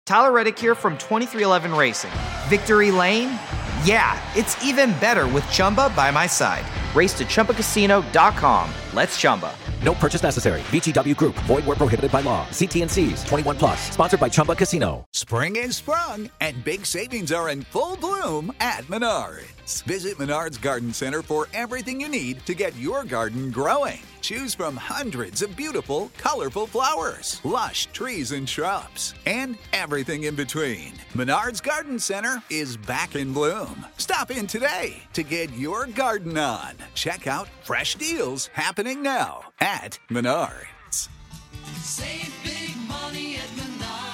Tyler Reddick here from 2311 Racing. Victory Lane? Yeah, it's even better with Chumba by my side. Race to ChumbaCasino.com. Let's Chumba. No purchase necessary. VGW Group. Void where prohibited by law. See T&Cs. 21 plus. Sponsored by Chumba Casino. Spring is sprung, and big savings are in full bloom at Menards. Visit Menards Garden Center for everything you need to get your garden growing. Choose from hundreds of beautiful, colorful flowers, lush trees and shrubs, and everything in between. Menards Garden Center is back in bloom. Stop in today to get your garden on. Check out fresh deals happening now at Menards. Save big money at Menards.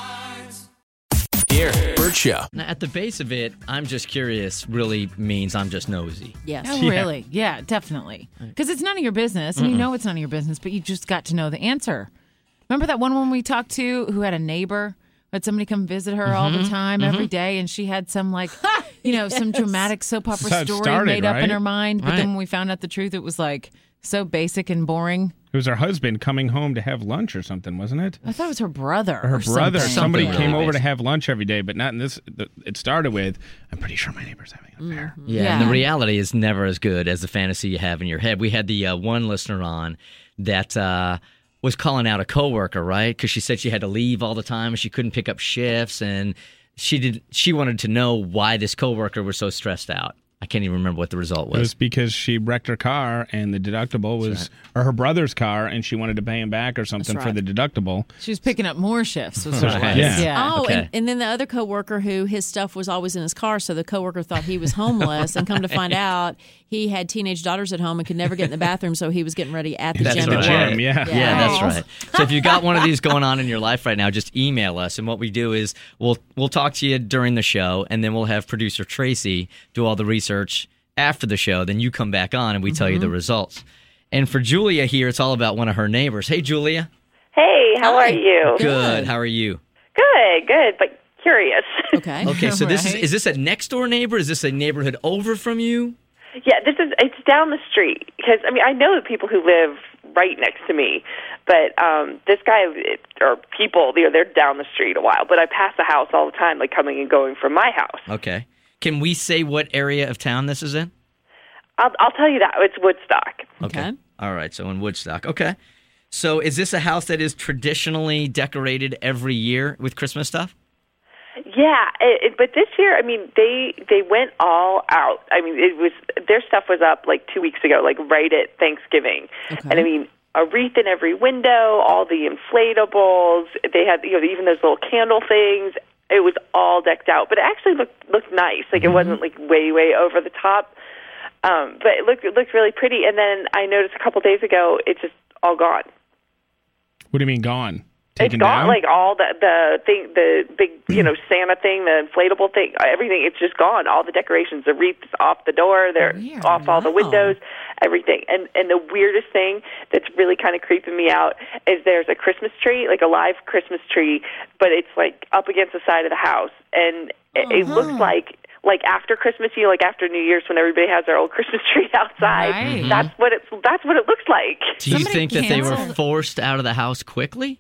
Here, Bert Show. Now, at the base of it, I'm just curious really means I'm just nosy. Yes. Oh, really? Yeah, definitely. Because it's none of your business, and you know it's none of your business, but you just got to know the answer. Remember that one woman we talked to who had a neighbor? Had somebody come visit her all the time, every day, and she had some, like, some dramatic soap opera That's how it story started, made up in right? her mind. But then when we found out the truth, it was, like, so basic and boring. It was her husband coming home to have lunch or something, wasn't it? I thought it was her brother. Or her brother. something. Somebody Something came really over to basic. have lunch every day, but not in this. It started with, I'm pretty sure my neighbor's having an affair. Yeah, and the reality is never as good as the fantasy you have in your head. We had the one listener on that was calling out a coworker, right? Because she said she had to leave all the time and she couldn't pick up shifts, and she wanted to know why this coworker was so stressed out. I can't even remember what the result It was was. because she wrecked her car and the deductible was, or her brother's car, and she wanted to pay him back or something for the deductible. She was picking up more shifts. Was what it was. Yeah. Oh, Okay. and then the other coworker who his stuff was always in his car, so the coworker thought he was homeless, and come to find out he had teenage daughters at home and could never get in the bathroom, so he was getting ready at the That's gym. right. at work. Gym, yeah. Yeah, Oh. that's right. So if you got one of these going on in your life right now, just email us, and what we do is we'll talk to you during the show, and then we'll have producer Tracy do all the research after the show. Then you come back on, and we tell you the results. And for Julia here, it's all about one of her neighbors. Hey, Julia. Hey, how are you? Good. How are you? Good, but curious. Okay. Okay, so this Right. is this a next door neighbor? Is this a neighborhood over from you? Yeah, it's down the street because I know the people who live right next to me, but this guy or people, they're down the street a while. But I pass the house all the time, like coming and going from my house. Okay. Can we say what area of town this is in? I'll tell you that it's Woodstock. Okay. All right, so in Woodstock. Okay. So is this a house that is traditionally decorated every year with Christmas stuff? Yeah, but this year, they went all out. Their stuff was up like 2 weeks ago, like right at Thanksgiving, and a wreath in every window, all the inflatables. They had even those little candle things. It was all decked out, but it actually looked nice. Like it wasn't like way over the top, but it looked really pretty. And then I noticed a couple days ago, it's just all gone. What do you mean gone? It's Taken gone, down? like all the thing, the big, Santa thing, the inflatable thing, everything. It's just gone. All the decorations, the wreaths off the door, they're Weird. off all the windows, everything. And the weirdest thing that's really kind of creeping me out is there's a Christmas tree, like a live Christmas tree, but it's like up against the side of the house, and it looks like after Christmas, like after New Year's, when everybody has their old Christmas tree outside. Right. That's what it looks like. Do you Somebody think that they were canceled- forced out of the house quickly?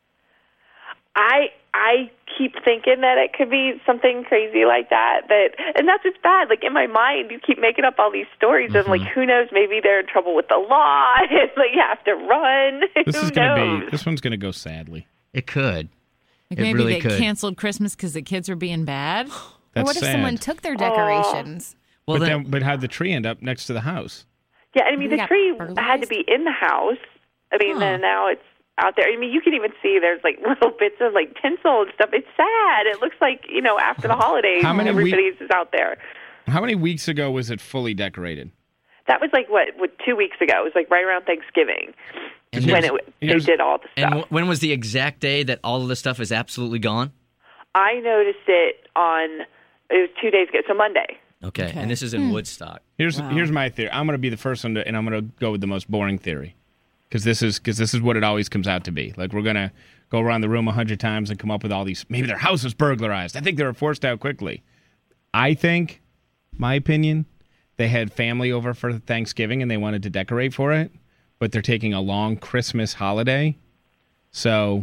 I keep thinking that it could be something crazy like that. And that's just bad. Like in my mind, you keep making up all these stories, and like who knows? Maybe they're in trouble with the law, and like you have to run. This one's gonna go sadly. It could. Like It maybe really they could. canceled Christmas because the kids were being bad. That's Or what if sad. someone took their decorations? Well, but how'd the tree end up next to the house? Yeah, We the got tree burglarized? had to be in the house. Then now it's out there. You can even see there's like little bits of like tinsel and stuff. It's sad. It looks like after the holidays, How many everybody's is out there. How many weeks ago was it fully decorated? That was like what 2 weeks ago. It was like right around Thanksgiving And when they here's- did all the stuff. And when was the exact day that all of the stuff is absolutely gone? I noticed it it was 2 days ago, so Monday. Okay. And this is in Woodstock. Here's my theory. I'm going to be the first one and I'm going to go with the most boring theory, because this is what it always comes out to be. Like, we're going to go around the room 100 times and come up with all these. Maybe their house was burglarized. I think they were forced out quickly. I think, my opinion, they had family over for Thanksgiving and they wanted to decorate for it, but they're taking a long Christmas holiday, so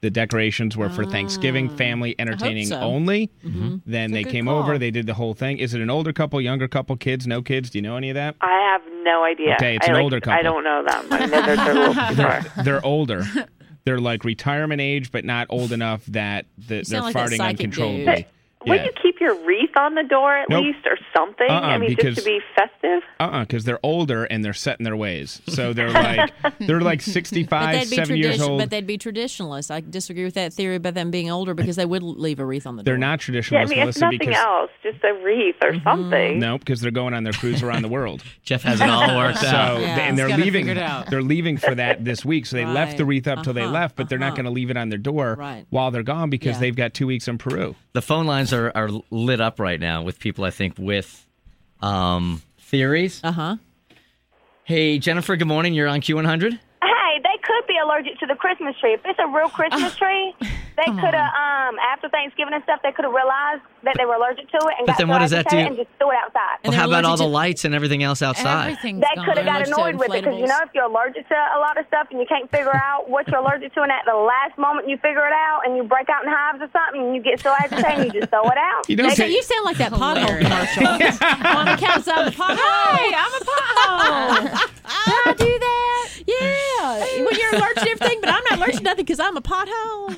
the decorations were for Thanksgiving, family entertaining so. only. Mm-hmm. Then they good came call. over, they did the whole thing. Is it an older couple, younger couple, kids, no kids? Do you know any of that? I have no idea. Okay, it's an older couple. I don't know them. I know they're a little too far. They're older. They're like retirement age, but not old enough that they're sound like that farting psychic uncontrollably. dude. Would you keep your wreath on the door at Nope. least or something? I mean, because- just to be festive? Because they're older and they're set in their ways. So they're like 65, 7 years old. But they'd be traditionalists. I disagree with that theory about them being older because they would leave a wreath on the door. They're not Yeah, I traditionalists, mean, if Melissa, nothing because else, just a wreath or something. no, because they're going on their cruise around the world. Jeff has it all worked So out. and they're He's got it leaving. figured out. They're leaving for that this week. So they left Right. the wreath up till they left, but they're not going to leave it on their door Right. while they're gone because Yeah. they've got 2 weeks in Peru. The phone lines are lit up right now with people, I think, with theories. Uh-huh. Hey, Jennifer, good morning. You're on Q100. Hey, they could be allergic to the Christmas tree. If it's a real Christmas tree, they could have, after Thanksgiving and stuff, they could have realized that they were allergic to it and But got then so what does that agitated do? and just threw it outside. Well, they're how about all allergic the to- lights and everything else outside? Everything's They gone. could have got allergic to annoyed with it because, you inflatables. know, if you're allergic to a lot of stuff and you can't figure out what you're allergic to, and at the last moment you figure it out and you break out in hives or something and you get so agitated and you just throw it out. You don't So say- you sound like that pothole commercial. On account of the pothole. Hey, I'm a pothole. Did I do that? Yeah. Well, you're allergic to everything, but I'm not allergic to nothing because I'm a pothole.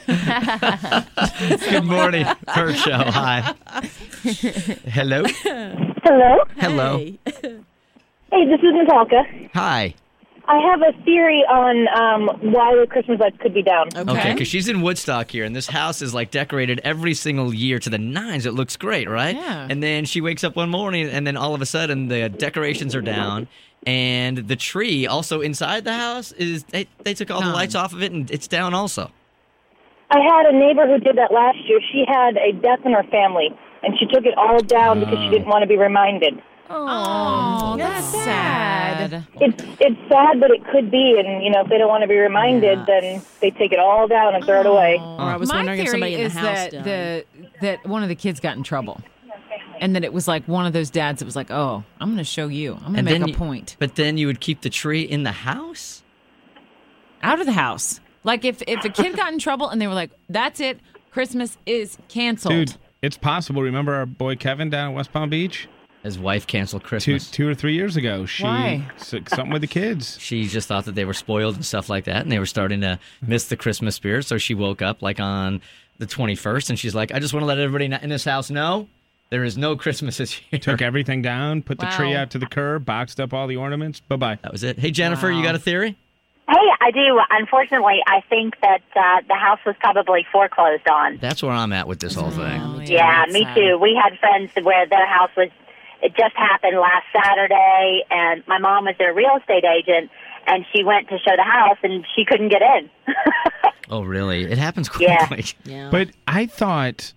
Good morning, Kurt Show. Hi. Hello. Hello? Hello. Hey. Hey, this is Natalka. Hi. I have a theory on why the Christmas lights could be down. Okay, because she's in Woodstock here, and this house is like decorated every single year to the nines. It looks great, right? Yeah. And then she wakes up one morning, and then all of a sudden the decorations are down, and the tree also inside the house is they took all the lights off of it, and it's down also. I had a neighbor who did that last year. She had a death in her family, and she took it all down because she didn't want to be reminded. Oh, that's sad. It's sad, but it could be. And, you know, if they don't want to be reminded, then they take it all down and throw it away. Or I was My wondering if theory somebody in is the house that one of the kids got in trouble. And that it was like one of those dads that was like, oh, I'm going to show you. I'm going to make a point. But then you would keep the tree in the house? Out of the house. Like if a kid got in trouble and they were like, that's it, Christmas is canceled. Dude, it's possible. Remember our boy Kevin down at West Palm Beach? His wife canceled Christmas. Two or 3 years ago. Why? Something with the kids. She just thought that they were spoiled and stuff like that, and they were starting to miss the Christmas spirit. So she woke up like on the 21st, and she's like, I just want to let everybody in this house know there is no Christmas this year. Took everything down, put the tree Wow. out to the curb, boxed up all the ornaments. Bye-bye. That was it. Hey, Jennifer, you got a theory? Hey, I do. Unfortunately, I think that the house was probably foreclosed on. That's where I'm at with this whole thing. Yeah, that's me sad. too. We had friends where their house was, it just happened last Saturday, and my mom was their real estate agent, and she went to show the house, and she couldn't get in. Oh, really? It happens Yeah. quickly. Yeah. But I thought,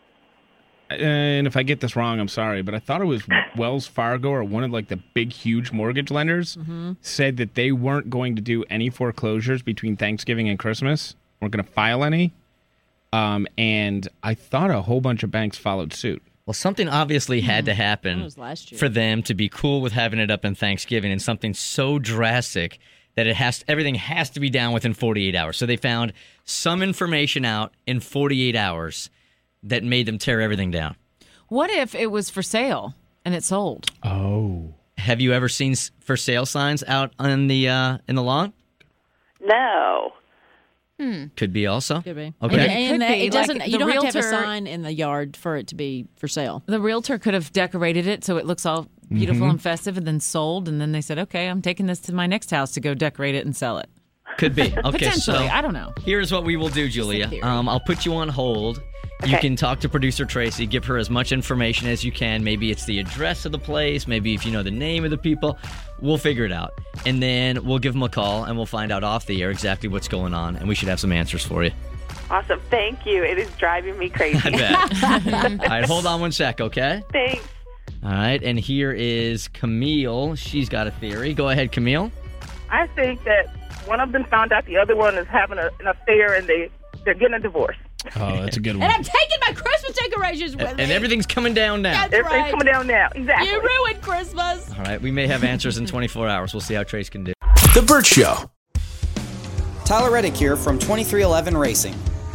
and if I get this wrong, I'm sorry, but I thought it was Wells Fargo or one of like the big, huge mortgage lenders said that they weren't going to do any foreclosures between Thanksgiving and Christmas. Weren't going to file any. And I thought a whole bunch of banks followed suit. Well, something obviously had to That happen was last year. for them to be cool with having it up in Thanksgiving, and something so drastic that everything has to be down within 48 hours. So they found some information out in 48 hours that made them tear everything down. What if it was for sale and it sold? Oh. Have you ever seen for sale signs out on the in the lawn? No. Could be also. Could be. Okay. And Could be. it doesn't. Like, you the don't have to have a realtor- sign in the yard for it to be for sale. The realtor could have decorated it so it looks all beautiful and festive and then sold. And then they said, okay, I'm taking this to my next house to go decorate it and sell it. Could be. Okay, Potentially. so I don't know. here's what we will do, Julia. I'll put you on hold. You can talk to producer Tracy, give her as much information as you can. Maybe it's the address of the place. Maybe if you know the name of the people. We'll figure it out. And then we'll give them a call, and we'll find out off the air exactly what's going on. And we should have some answers for you. Awesome. Thank you. It is driving me crazy. I bet. All right, hold on one sec, okay? Thanks. All right, and here is Camille. She's got a theory. Go ahead, Camille. I think that one of them found out the other one is having an affair and they're getting a divorce. Oh, that's a good And one. I'm taking my Christmas decorations with me. And everything's coming down now. That's Everything's right. coming down now. Exactly. You ruined Christmas. All right, we may have answers in 24 hours. We'll see how Trace can do. The Burt Show. Tyler Reddick here from 2311 Racing.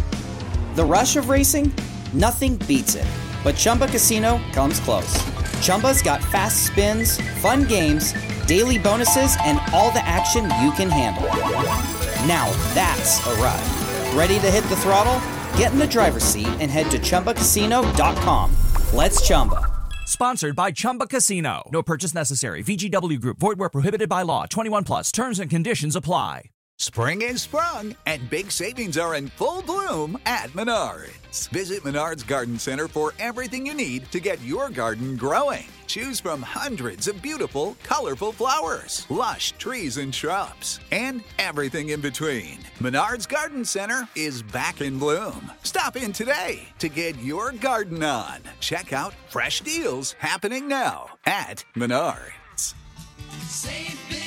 The rush of racing? Nothing beats it. But Chumba Casino comes close. Chumba's got fast spins, fun games, daily bonuses, and all the action you can handle. Now that's a ride. Ready to hit the throttle? Get in the driver's seat and head to ChumbaCasino.com. Let's Chumba. Sponsored by Chumba Casino. No purchase necessary. VGW Group. Void where prohibited by law. 21 plus. Terms and conditions apply. Spring is sprung, and big savings are in full bloom at Menards. Visit Menards Garden Center for everything you need to get your garden growing. Choose from hundreds of beautiful, colorful flowers, lush trees and shrubs, and everything in between. Menards Garden Center is back in bloom. Stop in today to get your garden on. Check out fresh deals happening now at Menards. Save big